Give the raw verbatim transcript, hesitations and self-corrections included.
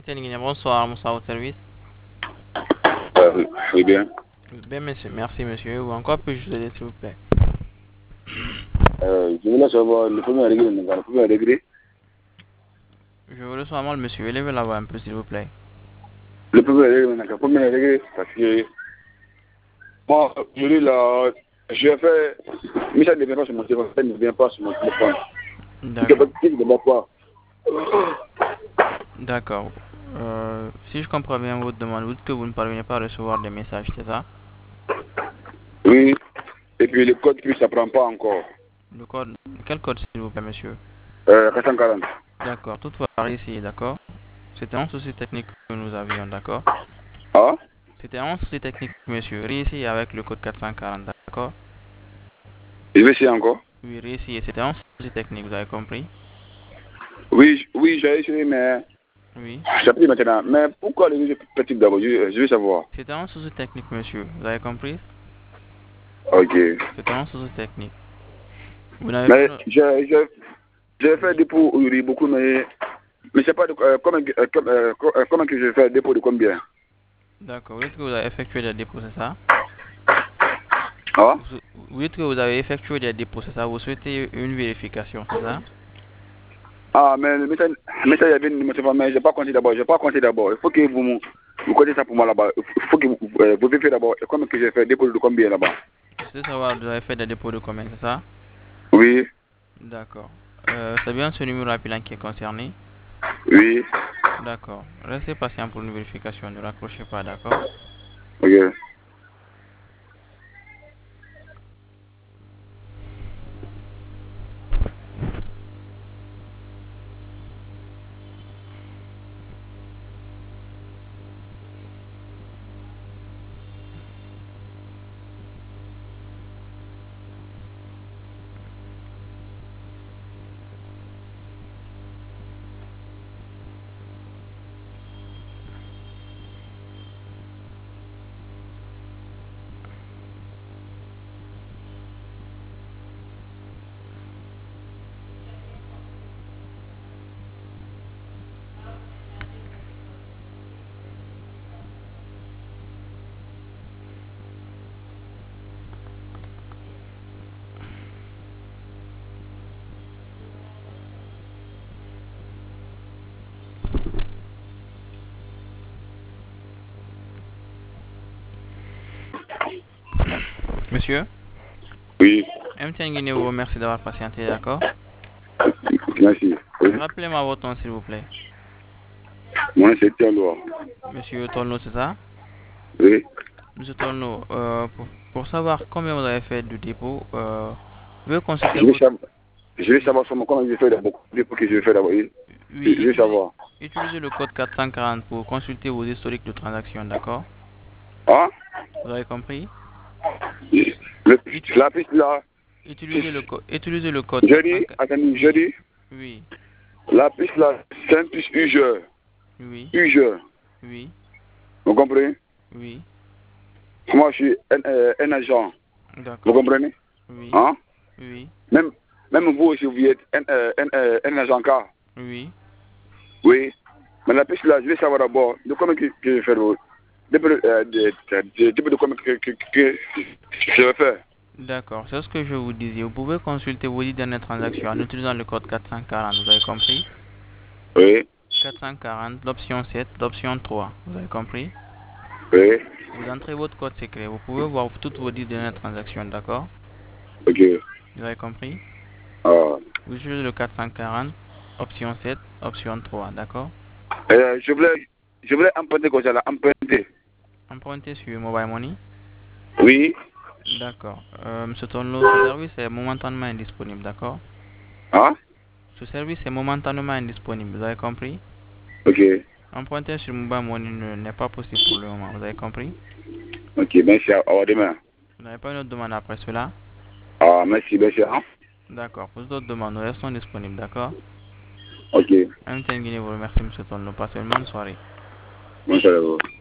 Bonsoir, Moussa au service. Euh, oui, bien. Bien, monsieur, merci, monsieur. Ou encore puis-je vous aider, s'il vous plaît? Euh, je voulais savoir le premier degré, le premier degré. Je voulais seulement le monsieur. Élevez la voix un peu, s'il vous plaît. Le premier degré, le premier degré, parce que moi, je dis là, je fais, mais ça ne vient pas sur mon téléphone, ça ne vient pas sur mon téléphone. D'accord. Il ne va pas. D'accord. Euh, si je comprends bien votre demande, vous dites que vous ne parvenez pas à recevoir des messages, c'est ça? Oui, et puis le code, puis ça ne prend pas encore. Le code, quel code, s'il vous plaît, monsieur? Euh, quatre cent quarante. D'accord. Toutefois, ici, d'accord? C'était un souci technique que nous avions, d'accord? Ah? C'était un souci technique, monsieur. Réici avec le code quatre cent quarante, d'accord? Je vais essayer encore. Oui, réici. C'était un souci technique, vous avez compris? Oui, oui, j'ai essayé, mais Oui. ça plus maintenant. Mais pourquoi le jeu petit d'abord? Je, je veux savoir. C'était un souci technique, monsieur. Vous avez compris? Ok. C'était un souci technique. Vous n'avez pas... Mais no- j'ai j'ai- j'ai fait Oui. des pots, oui, beaucoup, mais mais c'est pas de, euh, comment, euh, comme, euh, co- euh, comment que je fais dépôt de combien? D'accord. Vous dites que vous avez effectué des dépôts, c'est ça? Ah? Vous, vous dites que vous avez effectué des dépôts, c'est ça? Vous souhaitez une vérification, c'est ça? Ah, mais le message, le message il y avait une numéro, mais je n'ai pas compté d'abord. Je n'ai pas compté d'abord. Il faut que vous, me- vous connaissez ça pour moi là-bas. Il faut que vous, euh, vous vérifiez d'abord. Comment que j'ai fait dépôt de combien là-bas? Je sais savoir, vous avez fait des dépôts de combien, c'est ça? Oui, D'accord. Euh, c'est bien ce numéro appelant qui est concerné? oui, D'accord. Restez patient pour une vérification, ne raccrochez pas, d'accord? ok. Monsieur, Oui, M T N Guinée vous remercie d'avoir patienté, d'accord? merci. Oui. Rappelez-moi votre nom, s'il vous plaît. Mon nom c'est Théodore. Monsieur Tolno, c'est ça? Oui. Monsieur Tolno, euh, pour, pour savoir combien vous avez fait de dépôt, euh, veuillez consulter Je vais votre... savoir, je vais Oui, savoir comment comment je fais d'abord. Dépôt que je vais faire d'abord. Oui. Je oui, je vais utilisez, savoir. utilisez le code quatre cent quarante pour consulter vos historiques de transaction, d'accord? Ah? Vous avez compris? Le, Utu- la piste là, c'est- utilisez le, co- utilisez le code je quatre cent dis, quarante. attendez, je Oui, dis, oui, la piste là, c'est un plus ugeur. oui, Ugeur. oui, Vous comprenez? oui, Moi, je suis un, euh, un agent. Vous d'accord. comprenez? Oui, Hein? oui, Même, même vous aussi, vous êtes un, euh, un, euh, un agent car. oui. Oui. Mais la piste là, je vais savoir d'abord de comment que, que je fais le. Depuis euh, de, de, de, de, de comment que, que, que je vais faire. D'accord, c'est ce que je vous disais. Vous pouvez consulter vos dix dernières transactions en utilisant le code quatre cent quarante, vous avez compris? Oui. quatre cent quarante, l'option sept, l'option trois, vous avez compris? Oui. Vous entrez votre code secret, vous pouvez voir toutes vos dix dernières transactions, d'accord? Ok. Vous avez compris? Ah. Vous utilisez le quatre cent quarante, option sept, option trois, d'accord? Euh, je voulais, je voulais emprunter comme ça là, emprunter. Empruntez sur Mobile Money. Oui. D'accord. Euh, Monsieur Tonlo, ce service est momentanément indisponible, d'accord? Hein? Ce service est momentanément indisponible, vous avez compris? Ok. Emprunter sur Mobile Money ne- n'est pas possible pour le moment, vous avez compris? Ok, merci. À, à demain. Vous n'avez pas une autre demande après cela? Ah, merci, merci. Hein? D'accord. Pour d'autres demandes, nous restons disponibles, d'accord? Ok. M T N Guinée vous remercie, Monsieur Tonlo. Passez une bonne soirée. Bonsoir à vous.